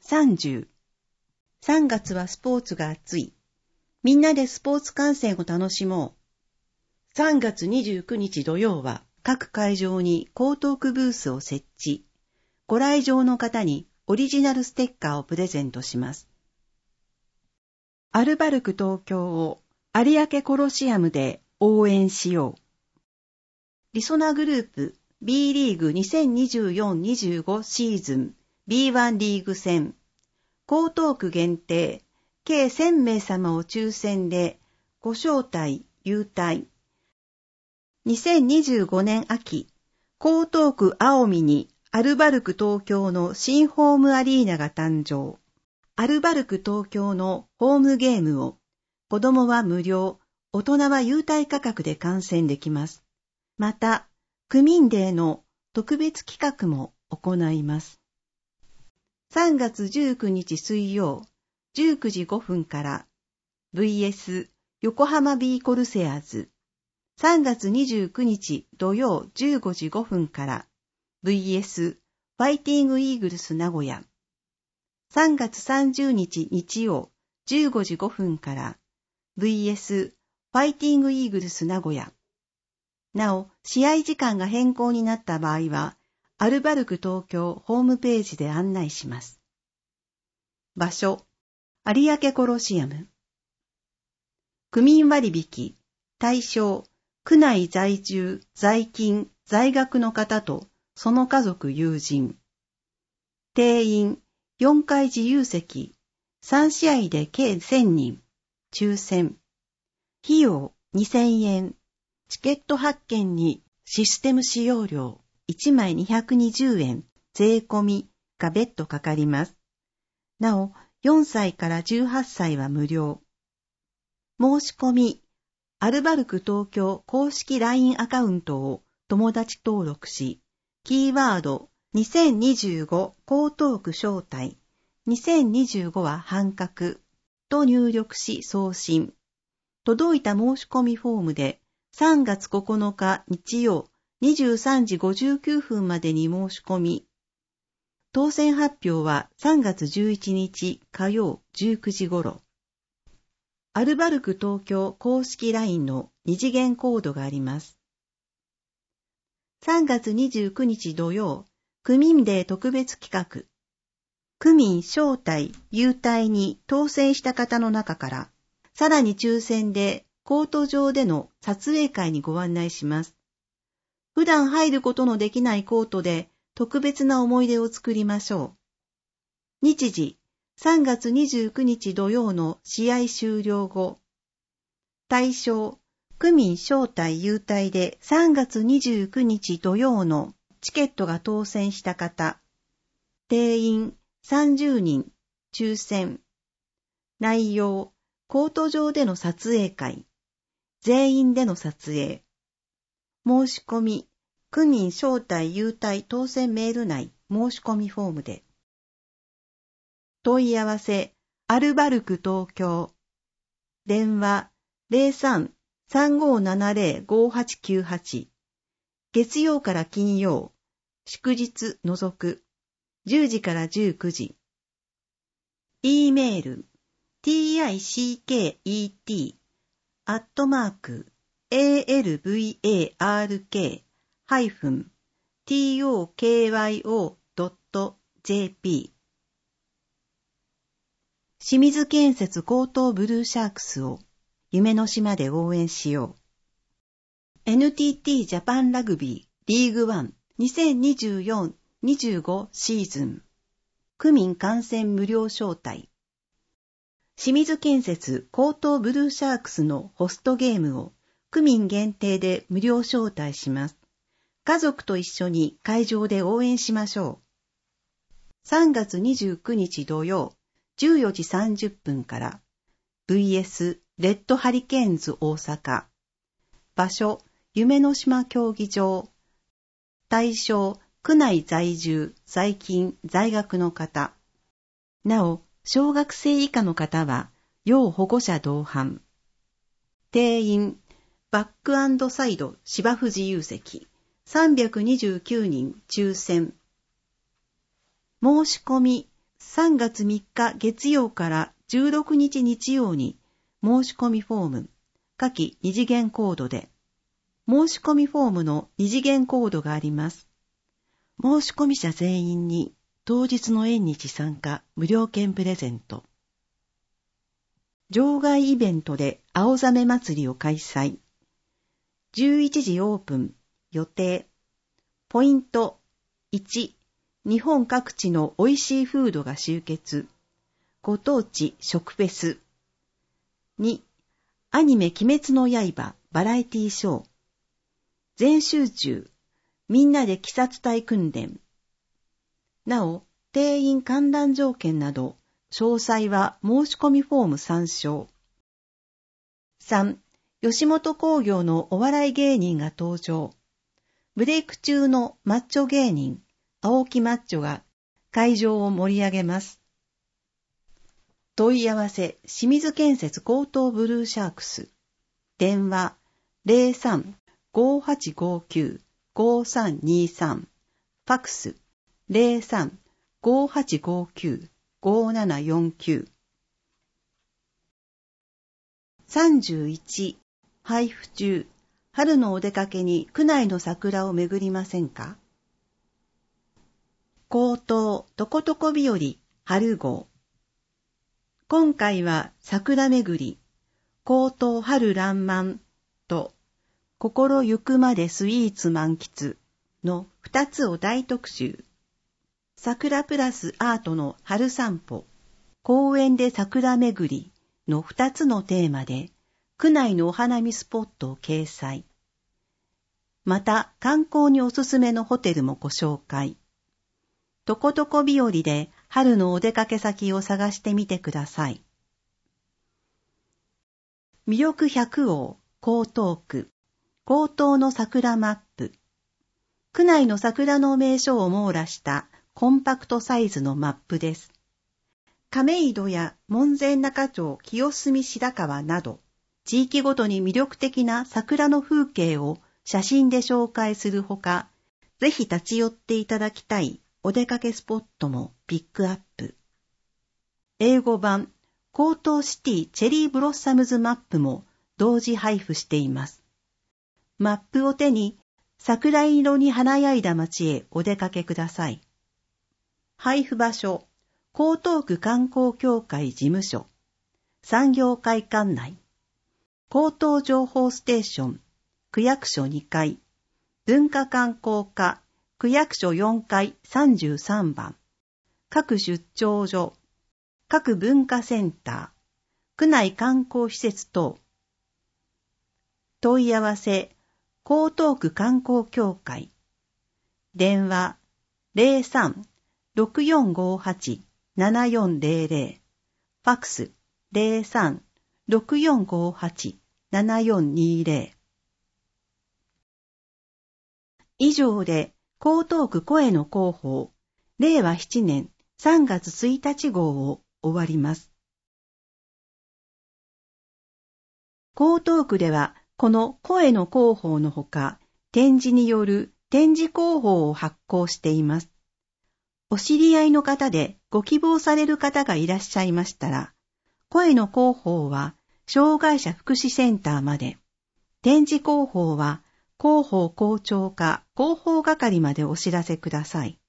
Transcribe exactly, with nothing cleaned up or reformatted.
さんじゅう。さんがつはスポーツが熱い。みんなでスポーツ観戦を楽しもう。さんがつにじゅうくにち土曜は各会場に江東区ブースを設置。ご来場の方にオリジナルステッカーをプレゼントします。アルバルク東京を有明コロシアムで応援しよう。りそなグループ B リーグ にせんにじゅうよんにじゅうご シーズン ビーワン リーグ戦江東区限定計せんめい様を抽選でご招待優待。にせんにじゅうごねん秋、江東区青海にアルバルク東京の新ホームアリーナが誕生。アルバルク東京のホームゲームを子供は無料、大人は優待価格で観戦できます。また、区民デーの特別企画も行います。さんがつじゅうくにち水曜、じゅうくじごふんから ブイエス 横浜ビーコルセアーズ。さんがつにじゅうくにち土曜じゅうごじごふんから ブイエス ファイティングイーグルス名古屋。さんがつさんじゅうにち日曜じゅうごじごふんから ブイエス ファイティングイーグルス名古屋。なお、試合時間が変更になった場合は、アルバルク東京ホームページで案内します。場所、有明コロシアム。区民割引、対象、区内在住、在勤、在学の方とその家族友人。定員、よんかい自由席、さんしあいで計せんにん、抽選。費用にせんえん、チケット発券にシステム使用料いちまいにひゃくにじゅうえん、税込みが別途かかります。なお、よんさいからじゅうはっさいは無料。申し込み、アルバルク東京公式 ライン アカウントを友達登録し、キーワードにせんにじゅうご江東区招待、にせんにじゅうごは半角と入力し送信。届いた申し込みフォームでさんがつここのか日曜にじゅうさんじごじゅうきゅうふんまでに申し込み。当選発表はさんがつじゅういちにち火曜じゅうくじ頃。アルバルク東京公式 ライン の二次元コードがあります。さんがつにじゅうくにち土曜、区民デー特別企画。区民招待優待に当選した方の中から、さらに抽選でコート上での撮影会にご案内します。普段入ることのできないコートで特別な思い出を作りましょう。日時、さんがつにじゅうくにち土曜の試合終了後。対象、区民招待優待でさんがつにじゅうくにち土曜のチケットが当選した方。定員さんじゅうにん、抽選。内容、コート上での撮影会。全員での撮影。申し込み、区民招待優待当選メール内申し込みフォームで。問い合わせ、アルバルク東京。電話、ゼロさん さんごーななゼロ ごーはちきゅうはち。月曜から金曜、祝日除く、じゅうじからじゅうくじ。E メール、ticket アットマーク alvark-tokyo.jp 清水建設江東ブルーシャークスを夢の島で応援しよう。 エヌティーティー ジャパンラグビーリーグワン にせんにじゅうよんにじゅうご シーズン区民観戦無料招待。清水建設江東ブルーシャークスのホストゲームを区民限定で無料招待します。家族と一緒に会場で応援しましょう。さんがつにじゅうくにち土曜じゅうよじさんじゅっぷんから ブイエス レッドハリケーンズ大阪。場所、夢の島競技場。対象、区内在住、在勤、在学の方。なお、小学生以下の方は、要保護者同伴。定員、バック&サイド芝生自由席、さんびゃくにじゅうきゅうにん抽選。申し込み、 さんがつみっか月曜からじゅうろくにち日曜に申し込みフォーム、下記二次元コードで、申し込みフォームの二次元コードがあります。申し込み者全員に当日の縁日参加無料券プレゼント。場外イベントで青ざめ祭りを開催。じゅういちじオープン、予定。ポイントいち、日本各地の美味しいフードが集結。ご当地食フェス。に、アニメ鬼滅の刃バラエティショー。全集中、みんなで鬼殺隊訓練。なお、定員観覧条件など、詳細は申し込みフォーム参照。さん、吉本興業のお笑い芸人が登場。ブレイク中のマッチョ芸人、青木マッチョが会場を盛り上げます。問い合わせ、清水建設高等ブルーシャークス。電話 ゼロさん ごーはちごーきゅう ごーさんにーさん。ファクス ゼロさん ごーはちごーきゅう ごーななよんきゅう。さんじゅういち、配布中。春のお出かけに区内の桜を巡りませんか？高等とことこ日和春号。今回は桜巡り、高等春爛漫と心ゆくまでスイーツ満喫の二つを大特集。桜プラスアートの春散歩、公園で桜巡りの二つのテーマで区内のお花見スポットを掲載。また観光におすすめのホテルもご紹介。とことこ日和で春のお出かけ先を探してみてください。魅力百王、江東区、江東の桜マップ。区内の桜の名所を網羅したコンパクトサイズのマップです。亀戸や門前仲町、清澄白河など、地域ごとに魅力的な桜の風景を写真で紹介するほか、ぜひ立ち寄っていただきたいお出かけスポットもピックアップ。英語版、江東シティチェリーブロッサムズマップも同時配布しています。マップを手に桜色に華やいだ街へお出かけください。配布場所、江東区観光協会事務所、産業会館内、江東情報ステーション、区役所にかい、文化観光課、区役所よんかいさんじゅうさんばん、各出張所、各文化センター、区内観光施設等。問い合わせ、江東区観光協会。電話ゼロさん ろくよんごはち ななよんゼロゼロ。ファックスゼロさん ろくよんごはち ななよんにゼロ。以上で江東区声の広報、れいわななねんさんがつついたち号を終わります。江東区では、この声の広報のほか、展示による展示広報を発行しています。お知り合いの方でご希望される方がいらっしゃいましたら、声の広報は障害者福祉センターまで、展示広報は広報校長課広報係までお知らせください。